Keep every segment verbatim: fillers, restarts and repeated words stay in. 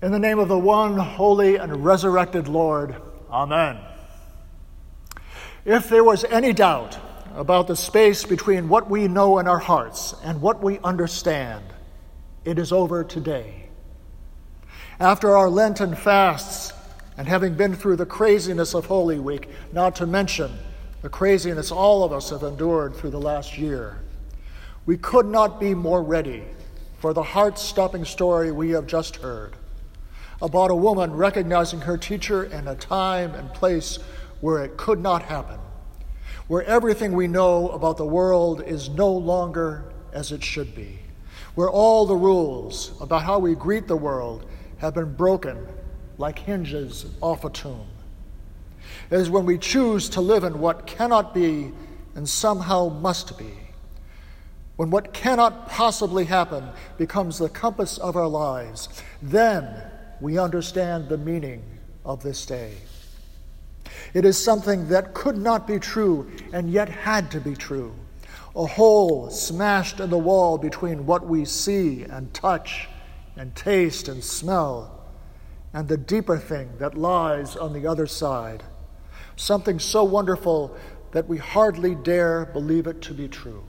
In the name of the one holy and resurrected Lord, Amen. If there was any doubt about the space between what we know in our hearts and what we understand, it is over today. After our Lenten fasts, and having been through the craziness of Holy Week, not to mention the craziness all of us have endured through the last year, we could not be more ready for the heart-stopping story we have just heard about a woman recognizing her teacher in a time and place where it could not happen, where everything we know about the world is no longer as it should be, where all the rules about how we greet the world have been broken like hinges off a tomb. It is when we choose to live in what cannot be and somehow must be, when what cannot possibly happen becomes the compass of our lives, then we understand the meaning of this day. It is something that could not be true and yet had to be true. A hole smashed in the wall between what we see and touch and taste and smell and the deeper thing that lies on the other side. Something so wonderful that we hardly dare believe it to be true.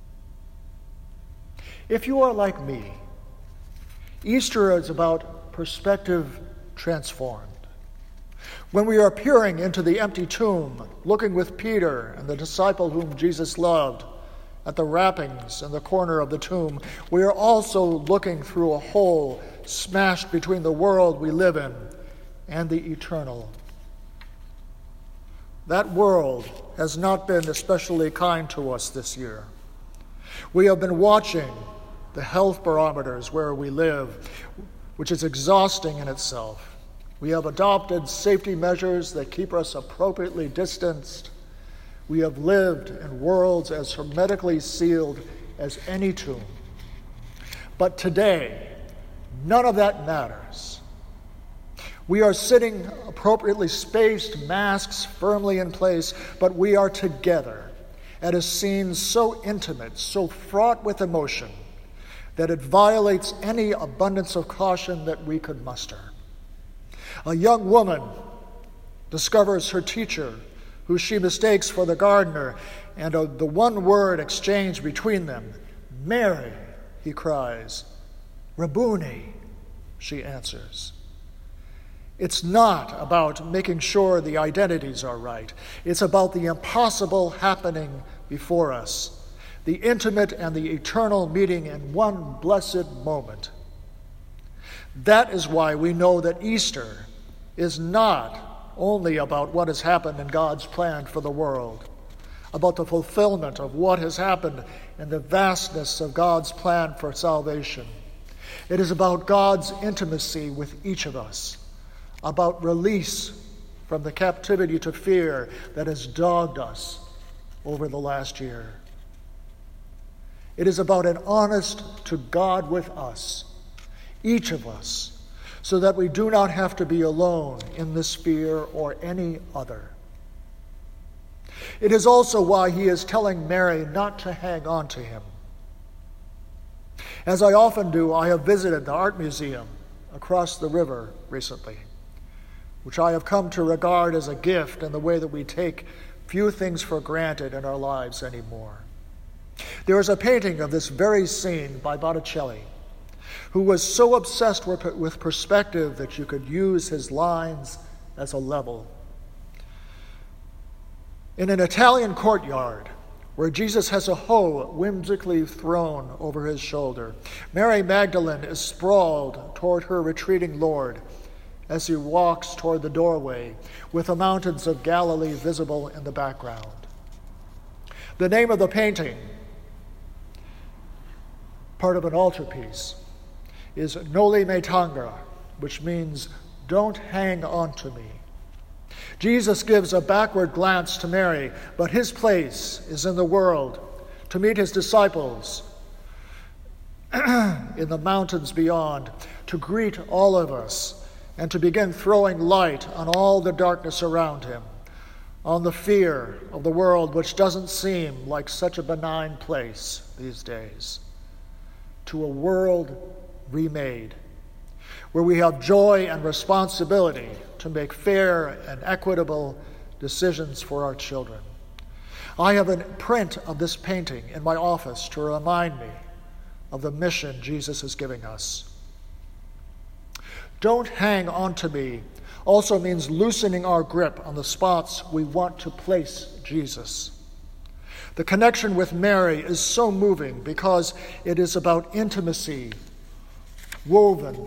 If you are like me, Easter is about perspective transformed. When we are peering into the empty tomb, looking with Peter and the disciple whom Jesus loved at the wrappings in the corner of the tomb, we are also looking through a hole smashed between the world we live in and the eternal. That world has not been especially kind to us this year. We have been watching the health barometers where we live, which is exhausting in itself. We have adopted safety measures that keep us appropriately distanced. We have lived in worlds as hermetically sealed as any tomb. But today, none of that matters. We are sitting appropriately spaced, masks firmly in place, but we are together at a scene so intimate, so fraught with emotion, that it violates any abundance of caution that we could muster. A young woman discovers her teacher, who she mistakes for the gardener, and uh, the one word exchange between them, "Mary," he cries. "Rabboni," she answers. It's not about making sure the identities are right. It's about the impossible happening before us, the intimate and the eternal meeting in one blessed moment. That is why we know that Easter is not only about what has happened in God's plan for the world, about the fulfillment of what has happened in the vastness of God's plan for salvation. It is about God's intimacy with each of us, about release from the captivity to fear that has dogged us over the last year. It is about an honest to God with us, each of us, so that we do not have to be alone in this fear or any other. It is also why he is telling Mary not to hang on to him. As I often do, I have visited the art museum across the river recently, which I have come to regard as a gift in the way that we take few things for granted in our lives anymore. There is a painting of this very scene by Botticelli, who was so obsessed with perspective that you could use his lines as a level. In an Italian courtyard, where Jesus has a hoe whimsically thrown over his shoulder, Mary Magdalene is sprawled toward her retreating Lord as he walks toward the doorway, with the mountains of Galilee visible in the background. The name of the painting, part of an altarpiece, is Noli Me Tangere, which means "don't hang on to me." Jesus gives a backward glance to Mary, but his place is in the world, to meet his disciples in the mountains beyond, to greet all of us, and to begin throwing light on all the darkness around him, on the fear of the world which doesn't seem like such a benign place these days, to a world remade, where we have joy and responsibility to make fair and equitable decisions for our children. I have a print of this painting in my office to remind me of the mission Jesus is giving us. Don't hang on to me also means loosening our grip on the spots we want to place Jesus. The connection with Mary is so moving because it is about intimacy woven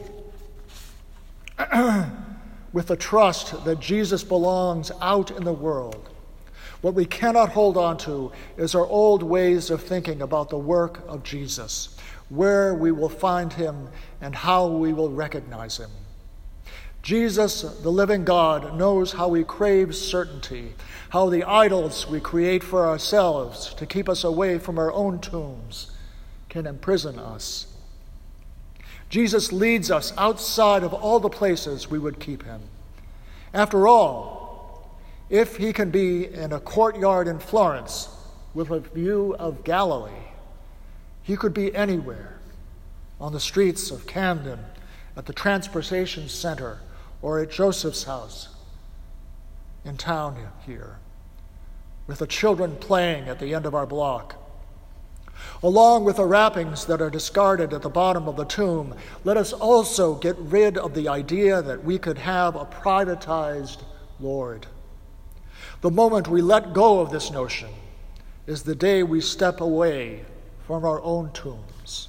with the trust that Jesus belongs out in the world. What we cannot hold on to is our old ways of thinking about the work of Jesus, where we will find him and how we will recognize him. Jesus, the living God, knows how we crave certainty, how the idols we create for ourselves to keep us away from our own tombs can imprison us. Jesus leads us outside of all the places we would keep him. After all, if he can be in a courtyard in Florence with a view of Galilee, he could be anywhere, on the streets of Camden, at the transportation center, or at Joseph's house in town here, with the children playing at the end of our block. Along with the wrappings that are discarded at the bottom of the tomb, let us also get rid of the idea that we could have a privatized Lord. The moment we let go of this notion is the day we step away from our own tombs.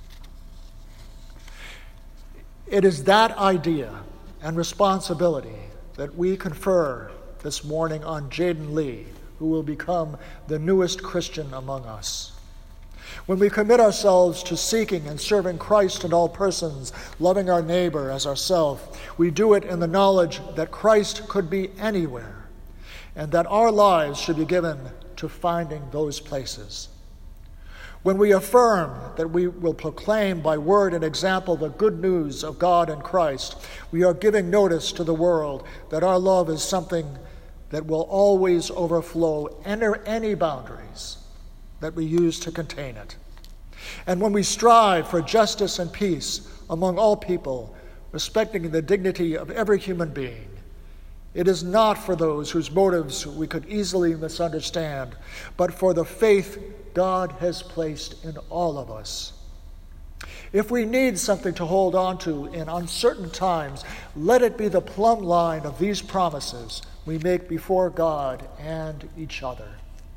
It is that idea and responsibility that we confer this morning on Jaden Lee, who will become the newest Christian among us. When we commit ourselves to seeking and serving Christ in all persons, loving our neighbor as ourselves, we do it in the knowledge that Christ could be anywhere, and that our lives should be given to finding those places. When we affirm that we will proclaim by word and example the good news of God and Christ, we are giving notice to the world that our love is something that will always overflow any boundaries that we use to contain it. And when we strive for justice and peace among all people, respecting the dignity of every human being, it is not for those whose motives we could easily misunderstand, but for the faith God has placed in all of us. If we need something to hold on to in uncertain times, let it be the plumb line of these promises we make before God and each other.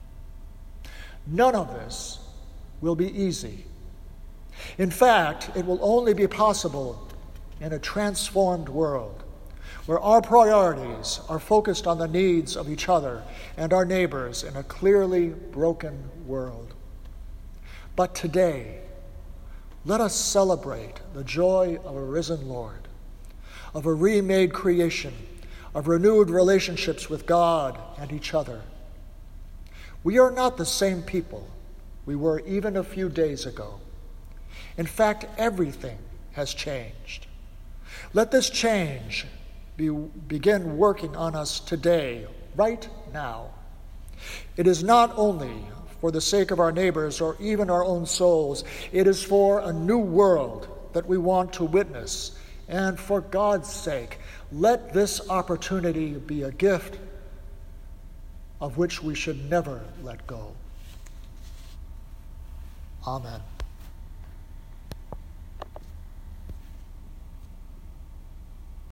None of this will be easy. In fact, it will only be possible in a transformed world, where our priorities are focused on the needs of each other and our neighbors in a clearly broken world. But today, let us celebrate the joy of a risen Lord, of a remade creation, of renewed relationships with God and each other. We are not the same people we were even a few days ago. In fact, everything has changed. Let this change be, begin working on us today, right now. It is not only for the sake of our neighbors or even our own souls. It is for a new world that we want to witness. And for God's sake, let this opportunity be a gift of which we should never let go. Amen.